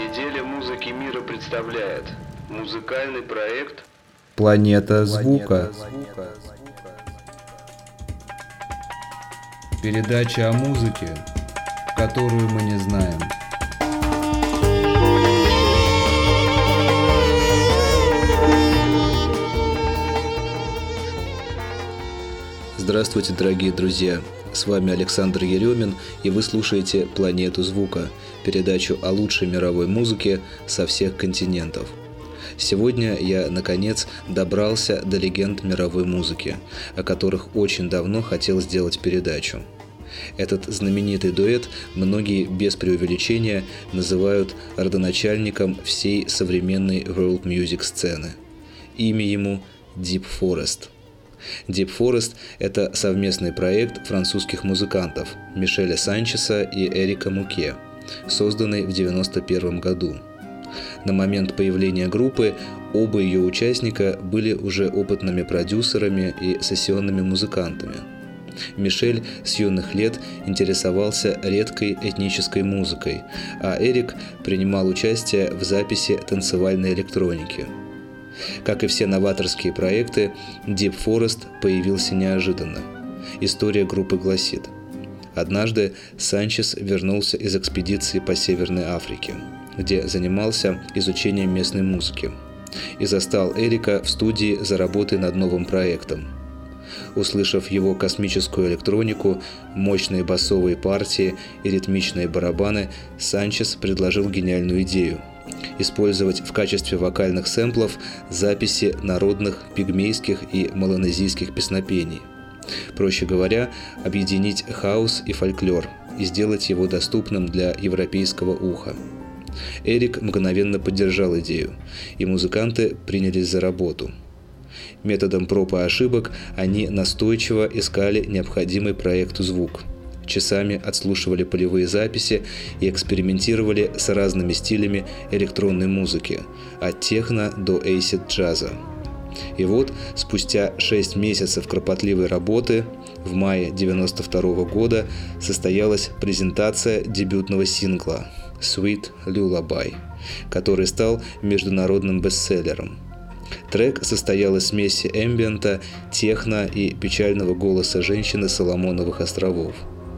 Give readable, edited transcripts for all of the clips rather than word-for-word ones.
Неделя музыки мира представляет музыкальный проект «Планета звука». Передача о музыке, которую мы не знаем. Здравствуйте, дорогие друзья! С вами Александр Еремин, и вы слушаете «Планету звука», передачу о лучшей мировой музыке со всех континентов. Сегодня я, наконец, добрался до легенд мировой музыки, о которых очень давно хотел сделать передачу. Этот знаменитый дуэт многие без преувеличения называют родоначальником всей современной world music сцены. Имя ему Deep Forest. Deep Forest – это совместный проект французских музыкантов Мишеля Санчеса и Эрика Муке, созданный в 1991 году. На момент появления группы оба ее участника были уже опытными продюсерами и сессионными музыкантами. Мишель с юных лет интересовался редкой этнической музыкой, а Эрик принимал участие в записи танцевальной электроники. Как и все новаторские проекты, Deep Forest появился неожиданно. История группы гласит: однажды Санчес вернулся из экспедиции по Северной Африке, где занимался изучением местной музыки, и застал Эрика в студии за работой над новым проектом. Услышав его космическую электронику, мощные басовые партии и ритмичные барабаны, Санчес предложил гениальную идею – использовать в качестве вокальных сэмплов записи народных пигмейских и меланезийских песнопений. Проще говоря, объединить хаос и фольклор и сделать его доступным для европейского уха. Эрик мгновенно поддержал идею, и музыканты принялись за работу. Методом проб и ошибок они настойчиво искали необходимый проекту звук. Часами отслушивали полевые записи и экспериментировали с разными стилями электронной музыки, от техно до эйсид-джаза. И вот, спустя 6 месяцев кропотливой работы, в мае 1992 года состоялась презентация дебютного сингла «Sweet Lullaby», который стал международным бестселлером. Трек состоял из смеси эмбиента, техно и печального голоса женщины Соломоновых островов.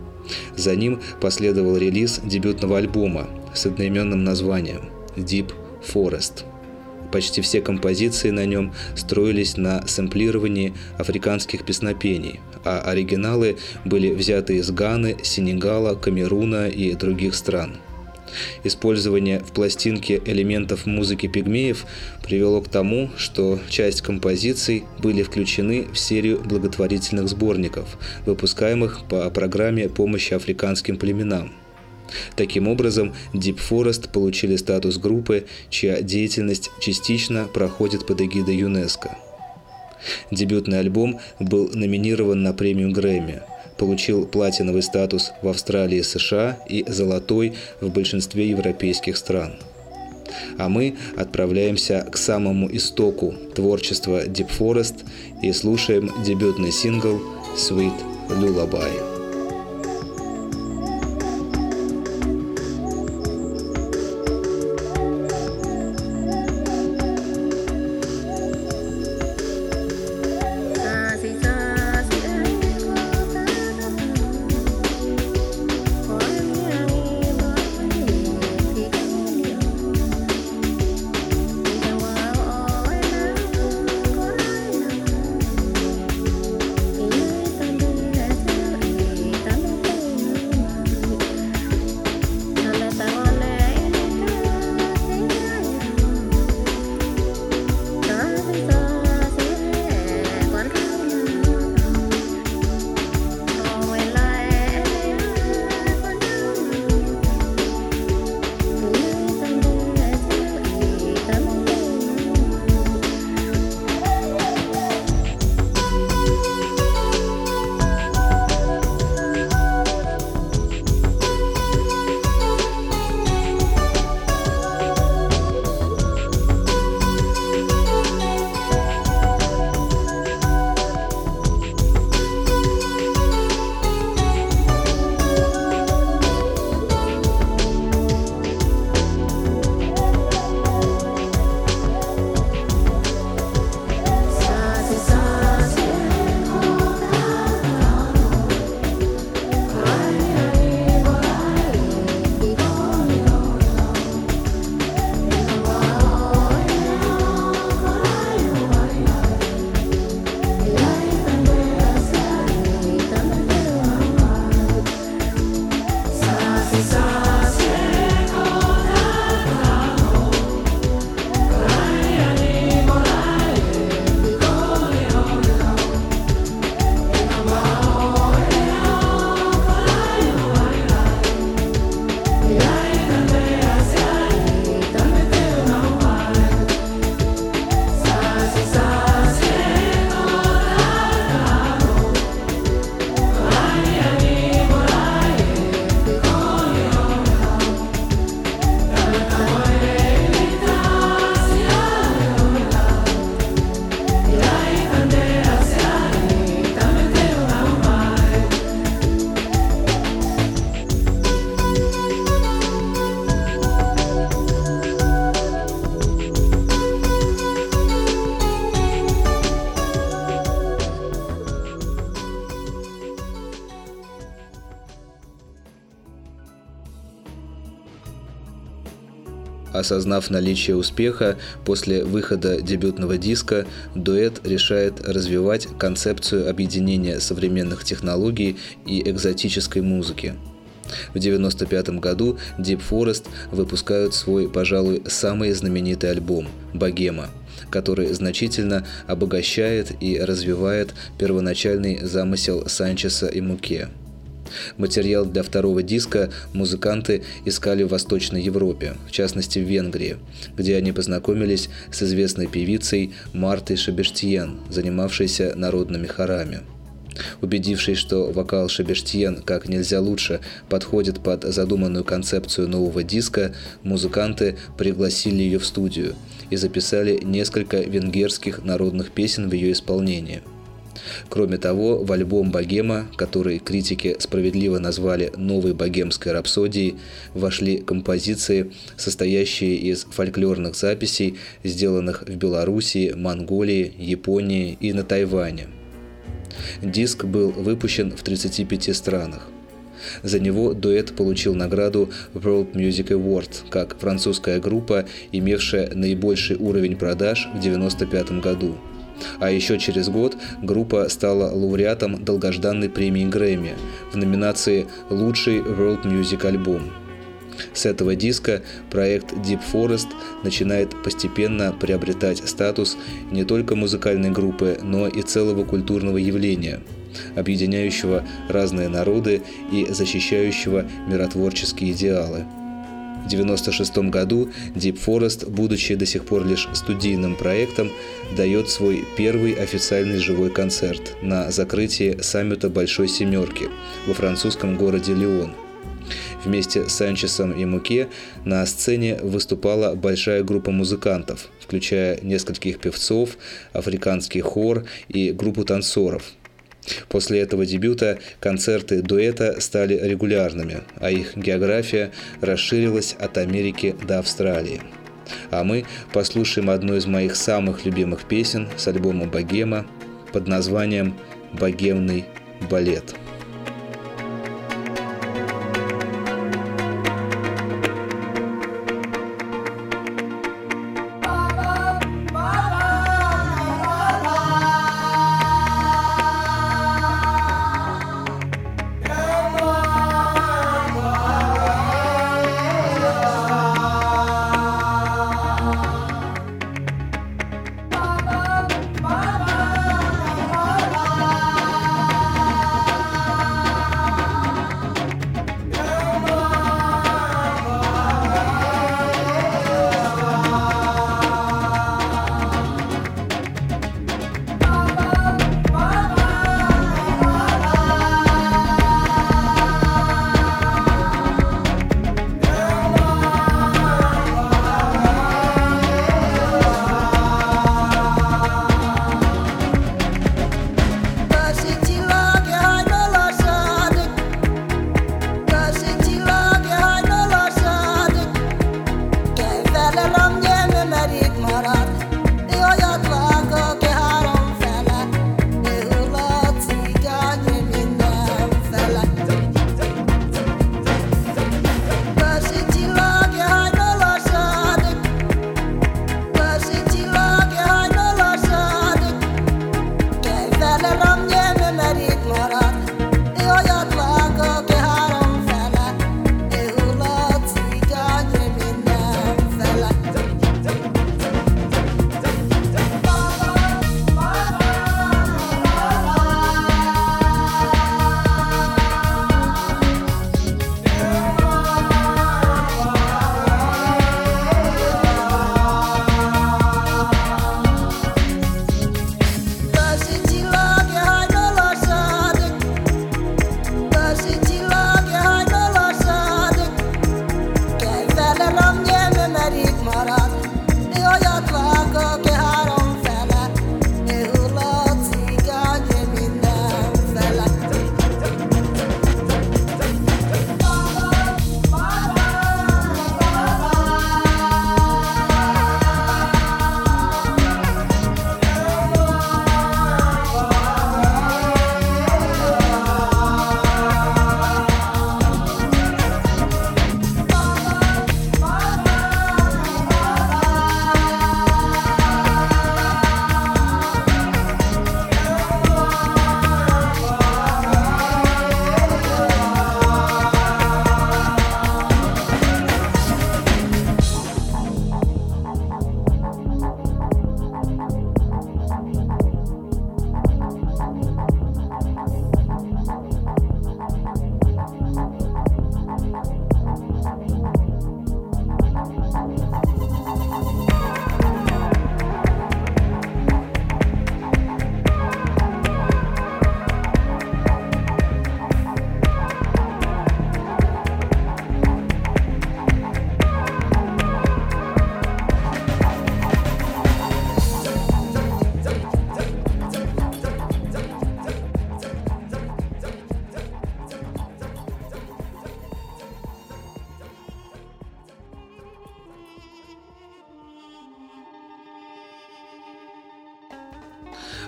За ним последовал релиз дебютного альбома с одноименным названием Deep Forest. Почти все композиции на нем строились на сэмплировании африканских песнопений, а оригиналы были взяты из Ганы, Сенегала, Камеруна и других стран. Использование в пластинке элементов музыки пигмеев привело к тому, что часть композиций были включены в серию благотворительных сборников, выпускаемых по программе помощи африканским племенам. Таким образом, Deep Forest получили статус группы, чья деятельность частично проходит под эгидой ЮНЕСКО. Дебютный альбом был номинирован на премию Грэмми, получил платиновый статус в Австралии и США и золотой в большинстве европейских стран. А мы отправляемся к самому истоку творчества Deep Forest и слушаем дебютный сингл «Sweet Lullaby». Осознав наличие успеха, после выхода дебютного диска дуэт решает развивать концепцию объединения современных технологий и экзотической музыки. В 1995 году Deep Forest выпускают свой, пожалуй, самый знаменитый альбом «Богема», который значительно обогащает и развивает первоначальный замысел Санчеса и Муке. Материал для второго диска музыканты искали в Восточной Европе, в частности в Венгрии, где они познакомились с известной певицей Мартой Шебештиен, занимавшейся народными хорами. Убедившись, что вокал Шебештиен как нельзя лучше подходит под задуманную концепцию нового диска, музыканты пригласили ее в студию и записали несколько венгерских народных песен в ее исполнении. Кроме того, в альбом «Богема», который критики справедливо назвали «новой богемской рапсодией», вошли композиции, состоящие из фольклорных записей, сделанных в Белоруссии, Монголии, Японии и на Тайване. Диск был выпущен в 35 странах. За него дуэт получил награду World Music Award как французская группа, имевшая наибольший уровень продаж в 1995 году. А еще через год группа стала лауреатом долгожданной премии Грэмми в номинации «Лучший World Music альбом». С этого диска проект Deep Forest начинает постепенно приобретать статус не только музыкальной группы, но и целого культурного явления, объединяющего разные народы и защищающего миротворческие идеалы. В 1996 году Deep Forest, будучи до сих пор лишь студийным проектом, дает свой первый официальный живой концерт на закрытии саммита Большой Семерки во французском городе Лион. Вместе с Санчесом и Муке на сцене выступала большая группа музыкантов, включая нескольких певцов, африканский хор и группу танцоров. После этого дебюта концерты дуэта стали регулярными, а их география расширилась от Америки до Австралии. А мы послушаем одну из моих самых любимых песен с альбома «Богема» под названием «Богемный балет».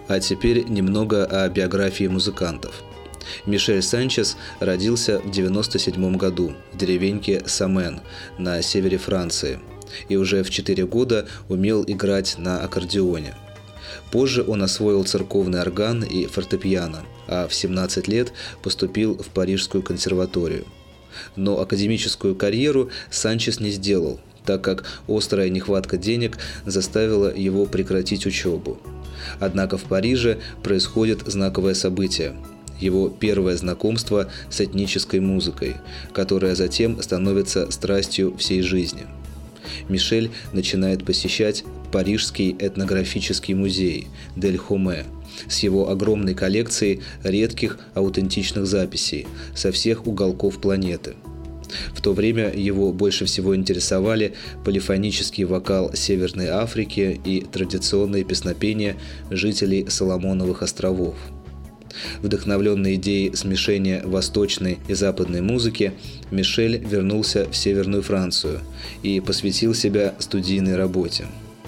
А теперь немного о биографии музыкантов. Мишель Санчес родился в 1997 году в деревеньке Самен на севере Франции и уже в 4 года умел играть на аккордеоне. Позже он освоил церковный орган и фортепиано, а в 17 лет поступил в Парижскую консерваторию. Но академическую карьеру Санчес не сделал, так как острая нехватка денег заставила его прекратить учебу. Однако в Париже происходит знаковое событие – его первое знакомство с этнической музыкой, которая затем становится страстью всей жизни. Мишель начинает посещать Парижский этнографический музей Дель Хоме с его огромной коллекцией редких аутентичных записей со всех уголков планеты. В то время его больше всего интересовали полифонический вокал Северной Африки и традиционные песнопения жителей Соломоновых островов. Вдохновленный идеей смешения восточной и западной музыки, Мишель вернулся в Северную Францию и посвятил себя студийной работе.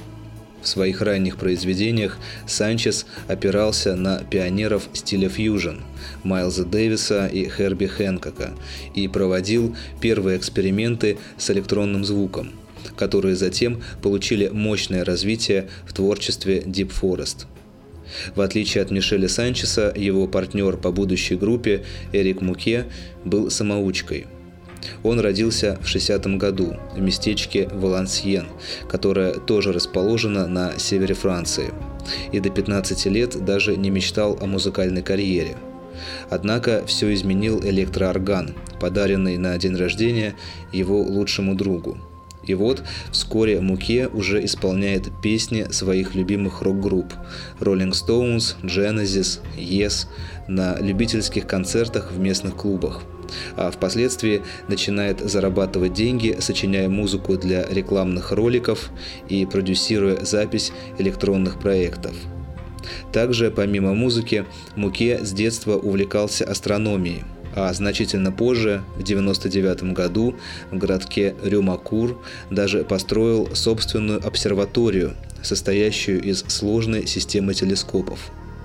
В своих ранних произведениях Санчес опирался на пионеров стиля фьюжн Майлза Дэвиса и Херби Хэнкока и проводил первые эксперименты с электронным звуком, которые затем получили мощное развитие в творчестве Deep Forest. В отличие от Мишеля Санчеса, его партнер по будущей группе Эрик Муке был самоучкой. Он родился в 60-м году в местечке Валансьен, которое тоже расположено на севере Франции, и до 15 лет даже не мечтал о музыкальной карьере. Однако все изменил электроорган, подаренный на день рождения его лучшему другу. И вот вскоре Муке уже исполняет песни своих любимых рок-групп Rolling Stones, Genesis, Yes на любительских концертах в местных клубах, а впоследствии начинает зарабатывать деньги, сочиняя музыку для рекламных роликов и продюсируя запись электронных проектов. Также, помимо музыки, Муке с детства увлекался астрономией, а значительно позже, в 1999 году, в городке Рюмакур даже построил собственную обсерваторию, состоящую из сложной системы телескопов.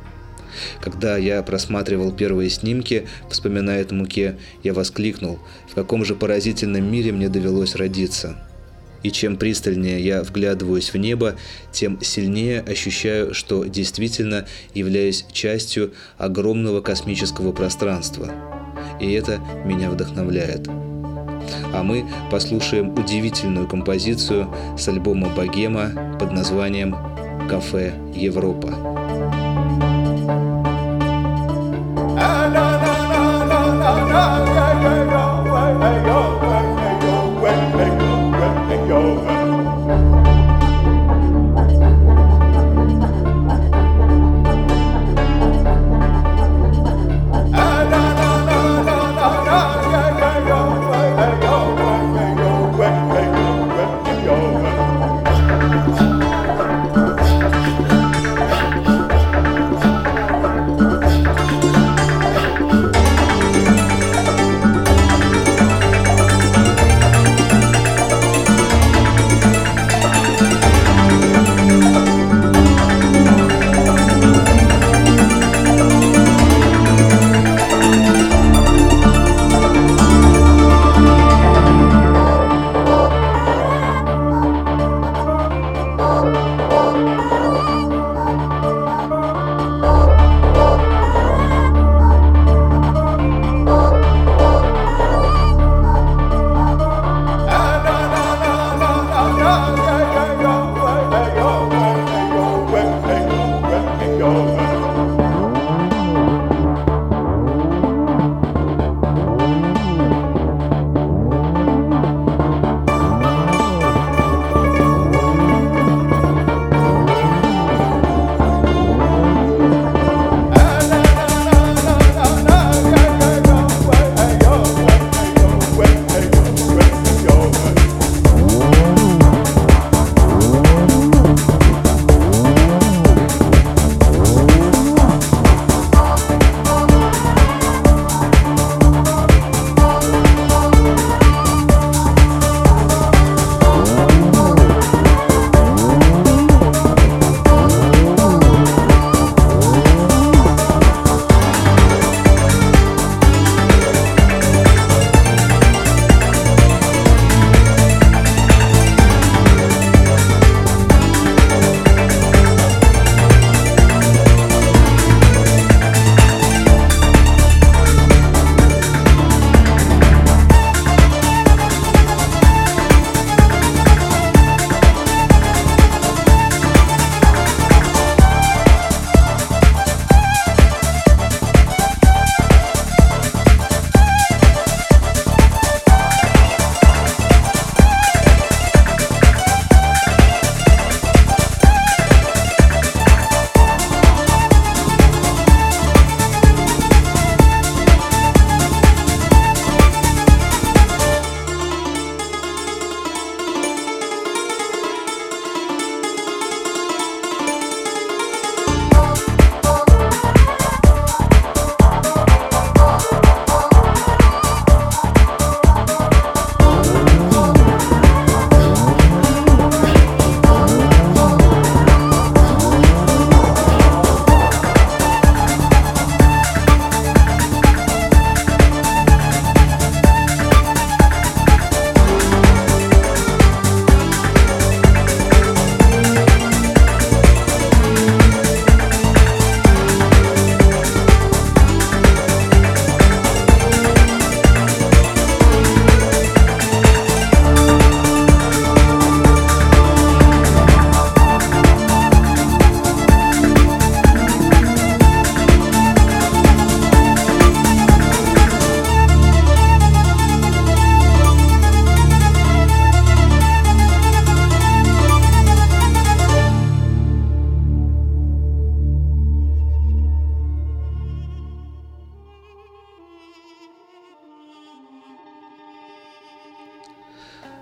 Когда я просматривал первые снимки, вспоминает Муке, я воскликнул, в каком же поразительном мире мне довелось родиться. И чем пристальнее я вглядываюсь в небо, тем сильнее ощущаю, что действительно являюсь частью огромного космического пространства. И это меня вдохновляет. А мы послушаем удивительную композицию с альбома Богема под названием «Кафе Европа».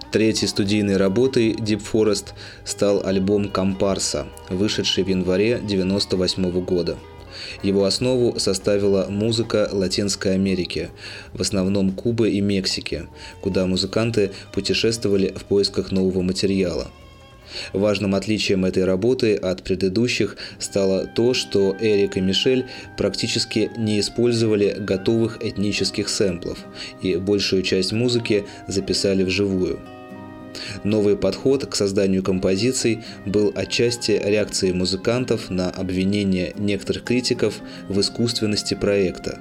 Третьей студийной работой Deep Forest стал альбом «Компарса», вышедший в январе 1998 года. Его основу составила музыка Латинской Америки, в основном Кубы и Мексики, куда музыканты путешествовали в поисках нового материала. Важным отличием этой работы от предыдущих стало то, что Эрик и Мишель практически не использовали готовых этнических сэмплов и большую часть музыки записали вживую. Новый подход к созданию композиций был отчасти реакцией музыкантов на обвинения некоторых критиков в искусственности проекта.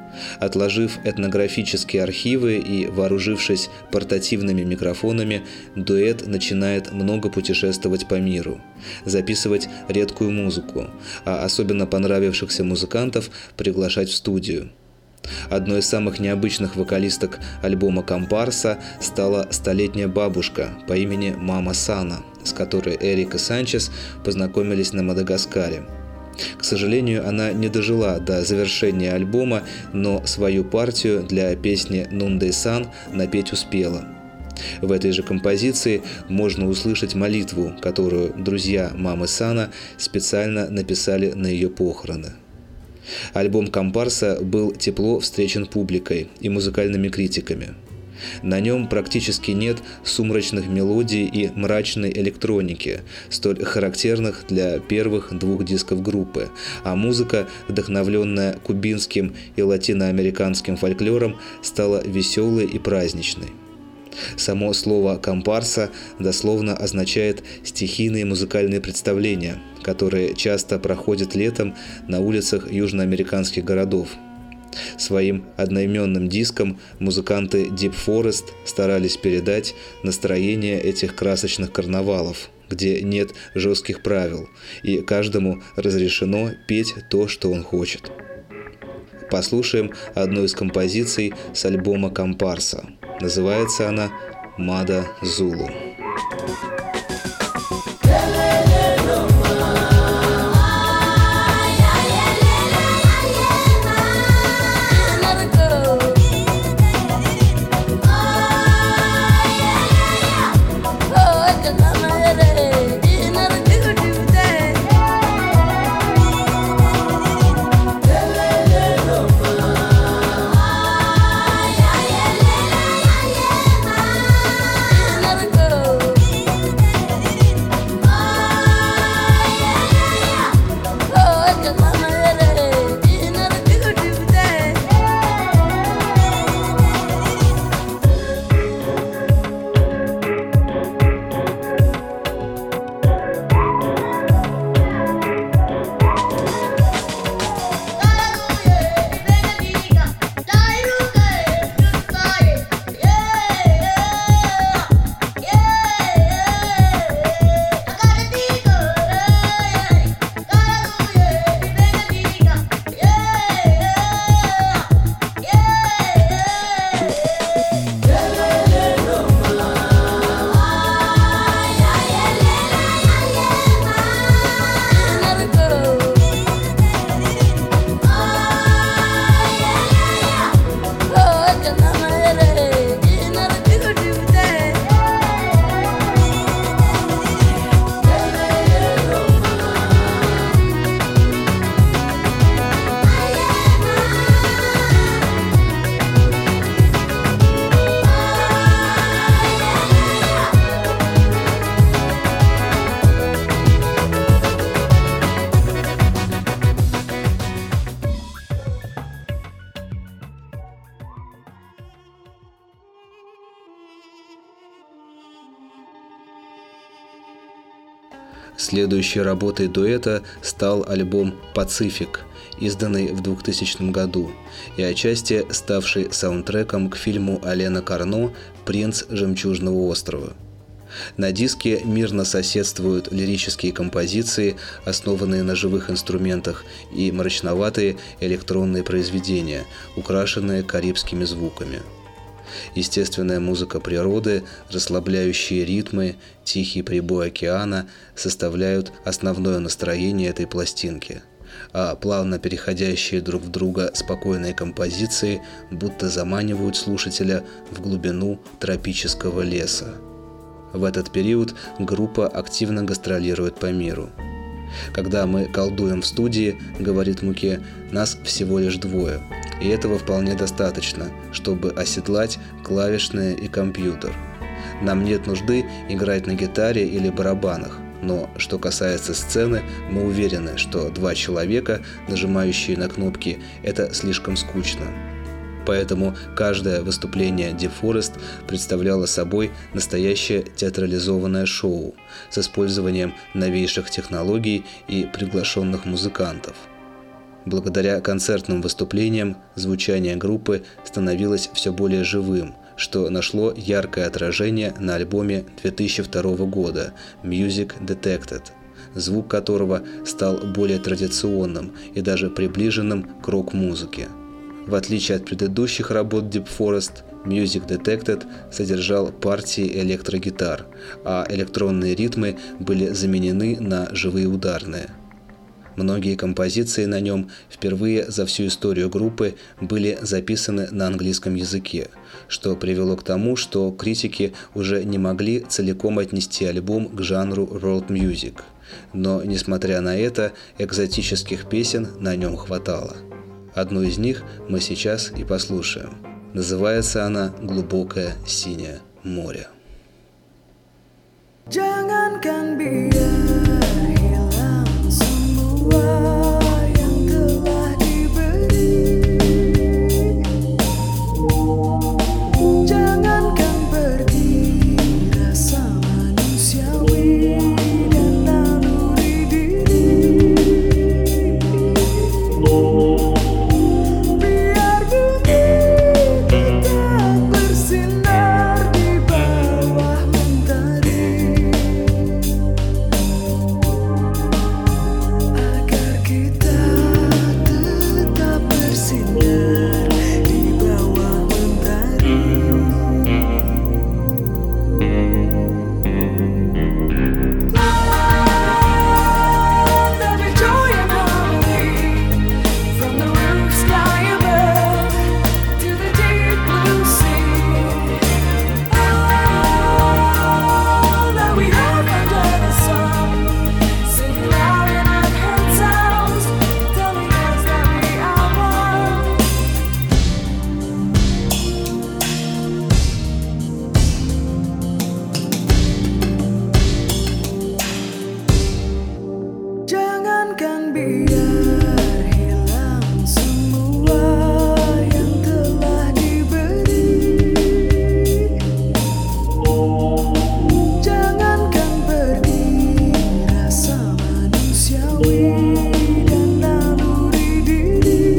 Отложив этнографические архивы и вооружившись портативными микрофонами, дуэт начинает много путешествовать по миру, записывать редкую музыку, а особенно понравившихся музыкантов приглашать в студию. Одной из самых необычных вокалисток альбома «Компарса» стала столетняя бабушка по имени Мама Сана, с которой Эрик и Санчес познакомились на Мадагаскаре. К сожалению, она не дожила до завершения альбома, но свою партию для песни «Нунде Сан» напеть успела. В этой же композиции можно услышать молитву, которую друзья мамы Сана специально написали на ее похороны. Альбом «Компарса» был тепло встречен публикой и музыкальными критиками. На нем практически нет сумрачных мелодий и мрачной электроники, столь характерных для первых двух дисков группы, а музыка, вдохновленная кубинским и латиноамериканским фольклором, стала веселой и праздничной. Само слово «компарса» дословно означает «стихийные музыкальные представления», которые часто проходят летом на улицах южноамериканских городов. Своим одноименным диском музыканты Deep Forest старались передать настроение этих красочных карнавалов, где нет жестких правил, и каждому разрешено петь то, что он хочет. Послушаем одну из композиций с альбома «Компарса». Называется она «Мада Зулу». Следующей работой дуэта стал альбом «Пацифик», изданный в 2000 году и отчасти ставший саундтреком к фильму Алена Карно «Принц Жемчужного острова». На диске мирно соседствуют лирические композиции, основанные на живых инструментах, и мрачноватые электронные произведения, украшенные карибскими звуками. Естественная музыка природы, расслабляющие ритмы, тихий прибой океана составляют основное настроение этой пластинки. а плавно переходящие друг в друга спокойные композиции будто заманивают слушателя в глубину тропического леса. В этот период группа активно гастролирует по миру. «Когда мы колдуем в студии, — говорит Муке, — нас всего лишь двое, и этого вполне достаточно, чтобы оседлать клавишные и компьютер. Нам нет нужды играть на гитаре или барабанах, но что касается сцены, мы уверены, что 2 человека, нажимающие на кнопки, это слишком скучно». Поэтому каждое выступление DeForest представляло собой настоящее театрализованное шоу с использованием новейших технологий и приглашенных музыкантов. Благодаря концертным выступлениям звучание группы становилось все более живым, что нашло яркое отражение на альбоме 2002 года «Music Detected», звук которого стал более традиционным и даже приближенным к рок-музыке. В отличие от предыдущих работ DeForest, Music Detected содержал партии электрогитар, а электронные ритмы были заменены на живые ударные. Многие композиции на нем впервые за всю историю группы были записаны на английском языке, что привело к тому, что критики уже не могли целиком отнести альбом к жанру world music. Но, несмотря на это, экзотических песен на нем хватало. Одну из них мы сейчас и послушаем. Называется она «Глубокое синее море». Jangankan biar hilang semua yang telah diberi. Jangankan pergi rasa manusiawi dan naluri diri. Biar bumi tetap bersinar di bawah mentari. Agar kita tetap bersinar di bawah mentari. Let me joy and harmony from the roof sky above to the deep blue sea. All that we have under the sun, singing loud and unheard sounds, telling us that we are one. Jangankan biar hilang semua yang telah diberi. Jangankan pergi rasa manusiawi dan naluri diri.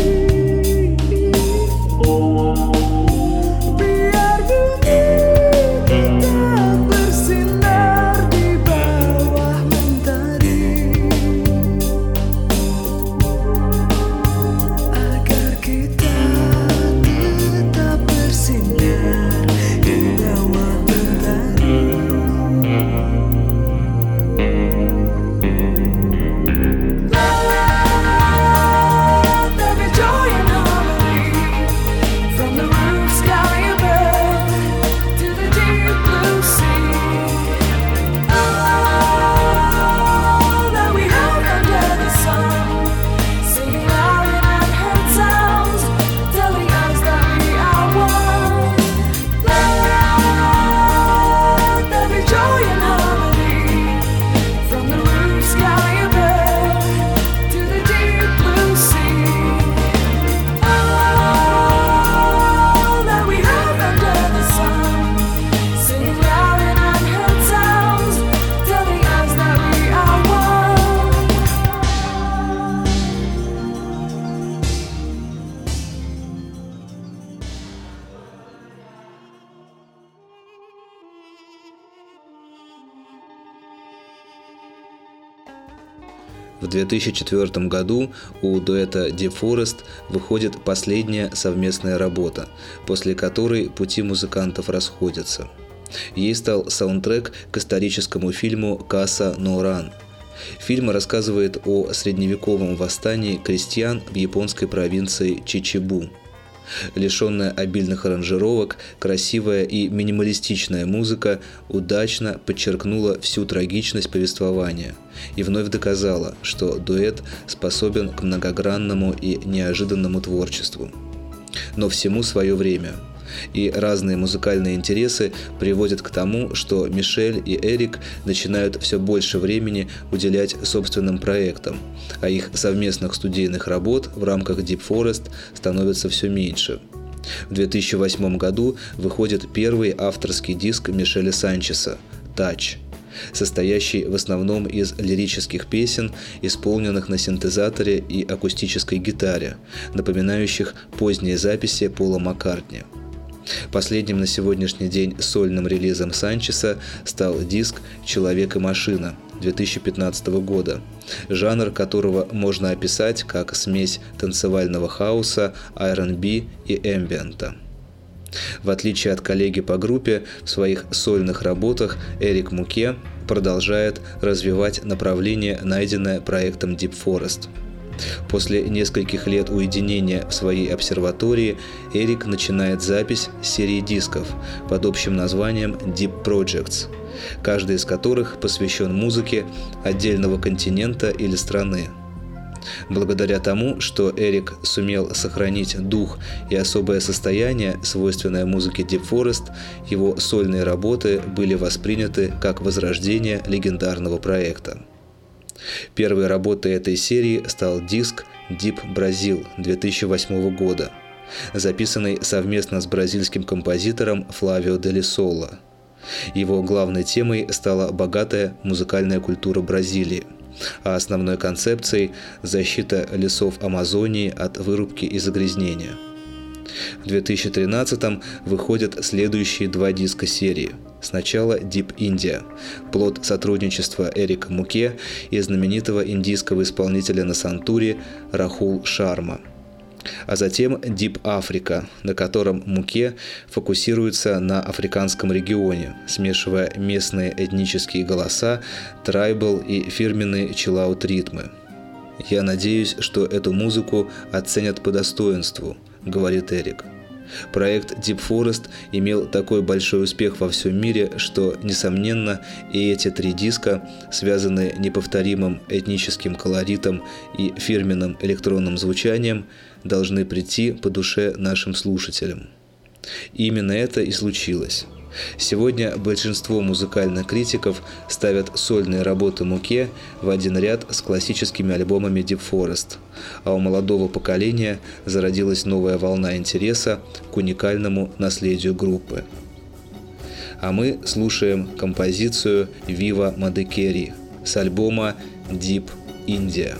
Biar bumi tetap bersinar di bawah mentari. Agar kita tetap bersinar di bawah mentari. Let there be joy and harmony from the roof sky above to the deep blue sea. All that we have under the sun, singing loud and unheard sounds, telling us that we are one. Let there be joy and harmony from the roof sky above to the deep blue sea. All that we have under the sun, singing loud and unheard sounds, telling us that we are one. В 2004 году у дуэта DeForest выходит последняя совместная работа, после которой пути музыкантов расходятся. Ей стал саундтрек к историческому фильму «Casa No Run». Фильм рассказывает о средневековом восстании крестьян в японской провинции Чичибу. Лишенная обильных аранжировок, красивая и минималистичная музыка удачно подчеркнула всю трагичность повествования и вновь доказала, что дуэт способен к многогранному и неожиданному творчеству. Но всему свое время. И разные музыкальные интересы приводят к тому, что Мишель и Эрик начинают все больше времени уделять собственным проектам, а их совместных студийных работ в рамках Deep Forest становится все меньше. В 2008 году выходит первый авторский диск Мишеля Санчеса «Touch», состоящий в основном из лирических песен, исполненных на синтезаторе и акустической гитаре, напоминающих поздние записи Пола Маккартни. Последним на сегодняшний день сольным релизом Санчеса стал диск «Человек и машина» 2015 года, жанр которого можно описать как смесь танцевального хауса, R&B и эмбиента. В отличие от коллеги по группе, в своих сольных работах Эрик Муке продолжает развивать направление, найденное проектом Deep Forest. После нескольких лет уединения в своей обсерватории Эрик начинает запись серии дисков под общим названием Deep Projects, каждый из которых посвящен музыке отдельного континента или страны. Благодаря тому, что Эрик сумел сохранить дух и особое состояние, свойственное музыке Deep Forest, его сольные работы были восприняты как возрождение легендарного проекта. Первой работой этой серии стал диск Deep Brazil 2008 года, записанный совместно с бразильским композитором Флавио Дели Соло. Его главной темой стала богатая музыкальная культура Бразилии, а основной концепцией – защита лесов Амазонии от вырубки и загрязнения. В 2013-м выходят следующие два диска серии. Сначала Deep India, плод сотрудничества Эрика Муке и знаменитого индийского исполнителя на сантуре Рахул Шарма. А затем Deep Africa, на котором Муке фокусируется на африканском регионе, смешивая местные этнические голоса, трайбал и фирменные чиллаут-ритмы. «Я надеюсь, что эту музыку оценят по достоинству», — говорит Эрик. Проект Deep Forest имел такой большой успех во всем мире, что, несомненно, и эти три диска, связанные неповторимым этническим колоритом и фирменным электронным звучанием, должны прийти по душе нашим слушателям. Именно это и случилось. Сегодня большинство музыкальных критиков ставят сольные работы Муке в один ряд с классическими альбомами Deep Forest, а у молодого поколения зародилась новая волна интереса к уникальному наследию группы. А мы слушаем композицию «Viva Madikeri» с альбома Deep India.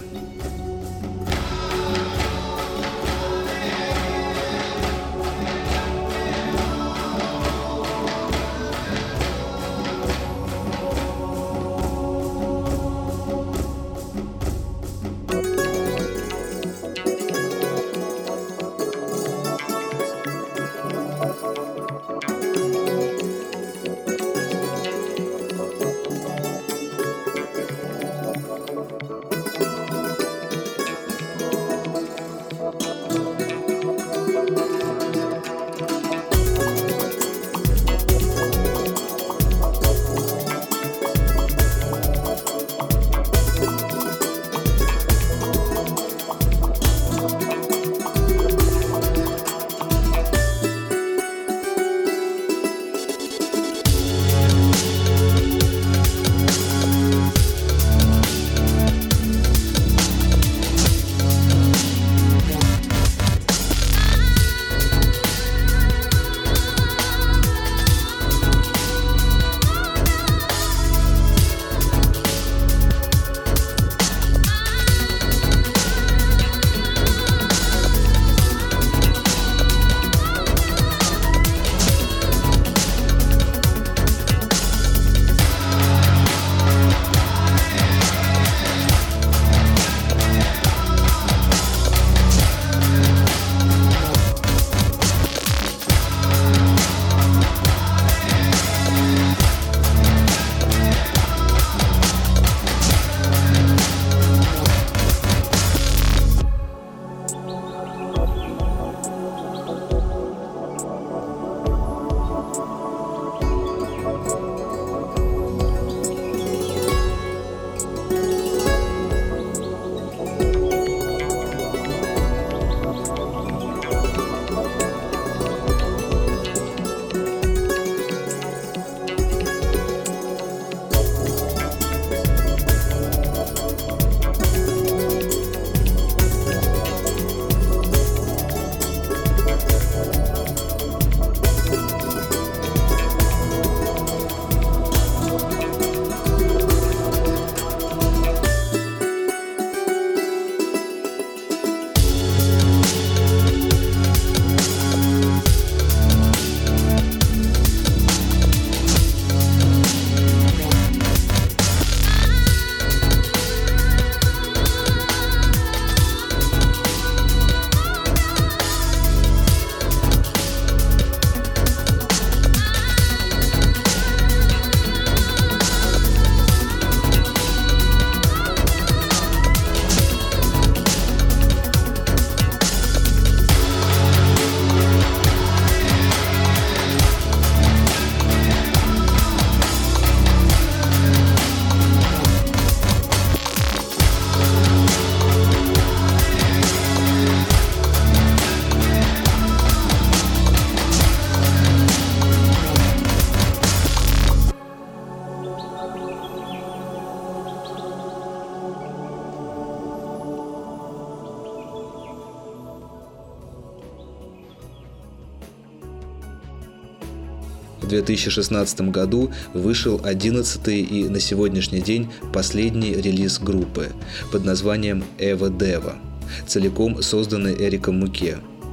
В 2016 году вышел 11-й и на сегодняшний день последний релиз группы под названием «Эва Дева», целиком созданный Эриком Муке.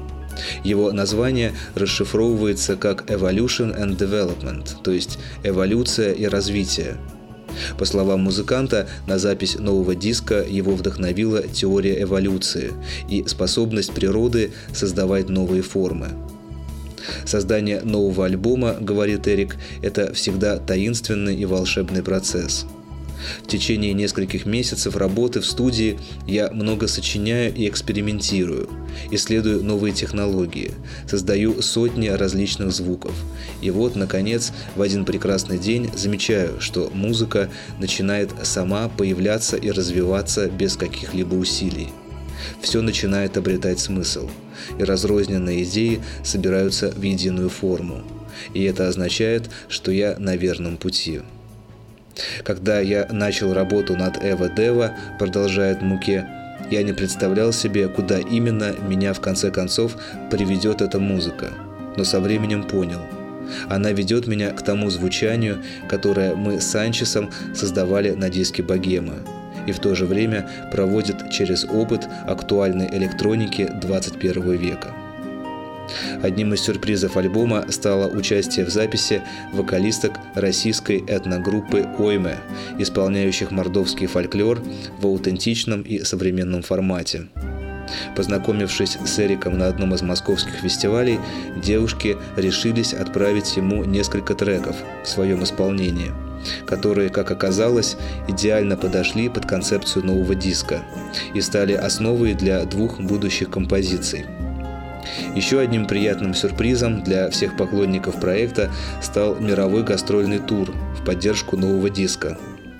Его название расшифровывается как «Evolution and Development», то есть «эволюция и развитие». По словам музыканта, на запись нового диска его вдохновила теория эволюции и способность природы создавать новые формы. Создание нового альбома, говорит Эрик, это всегда таинственный и волшебный процесс. В течение нескольких месяцев работы в студии я много сочиняю и экспериментирую, исследую новые технологии, создаю сотни различных звуков. И вот, наконец, в один прекрасный день замечаю, что музыка начинает сама появляться и развиваться без каких-либо усилий. Все начинает обретать смысл, и разрозненные идеи собираются в единую форму. И это означает, что я на верном пути. Когда я начал работу над «Эва Дева», продолжает Муке, я не представлял себе, куда именно меня в конце концов приведет эта музыка, но со временем понял. Она ведет меня к тому звучанию, которое мы с Санчесом создавали на диске «Богема», и в то же время проводит через опыт актуальной электроники 21 века. Одним из сюрпризов альбома стало участие в записи вокалисток российской этногруппы «Ойме», исполняющих мордовский фольклор в аутентичном и современном формате. Познакомившись с Эриком на одном из московских фестивалей, девушки решились отправить ему несколько треков в своем исполнении, которые, как оказалось, идеально подошли под концепцию нового диска и стали основой для 2 будущих композиций. Еще одним приятным сюрпризом для всех поклонников проекта стал мировой гастрольный тур в поддержку нового диска.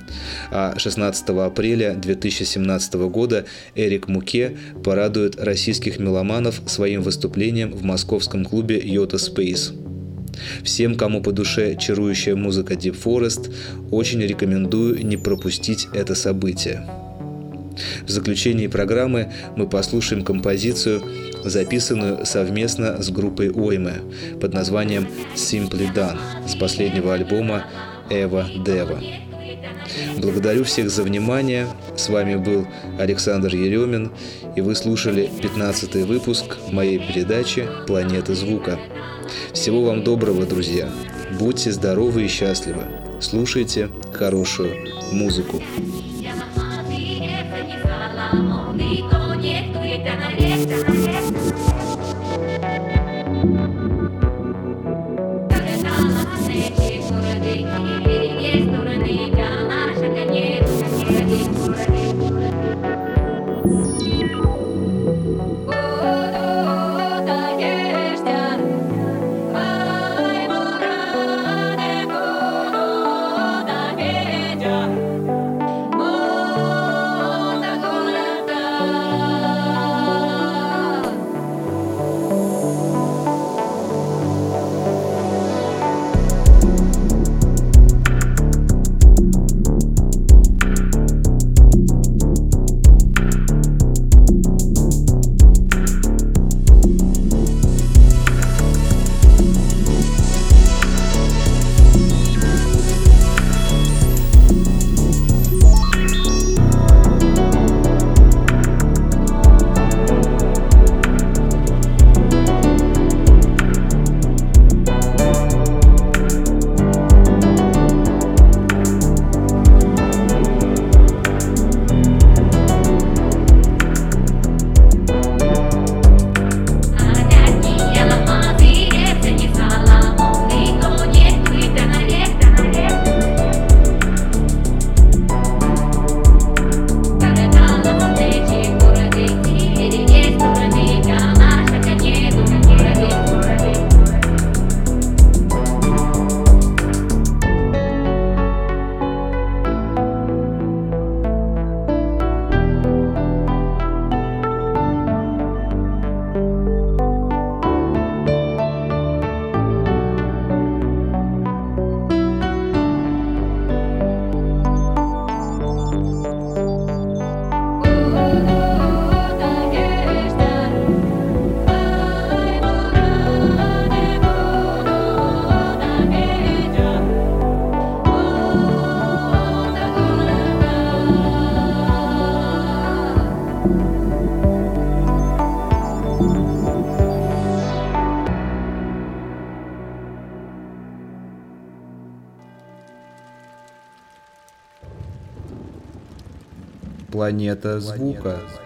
А 16 апреля 2017 года Эрик Муке порадует российских меломанов своим выступлением в московском клубе Йота Space. Всем, кому по душе чарующая музыка Deep Forest, очень рекомендую не пропустить это событие. В заключении программы мы послушаем композицию, записанную совместно с группой «Ойме» под названием «Simply Done» с последнего альбома «Эва Дева». Благодарю всех за внимание. С вами был Александр Еремин, и вы слушали 15-й выпуск моей передачи «Планета звука». Всего вам доброго, друзья. Будьте здоровы и счастливы. Слушайте хорошую музыку. Планета звука.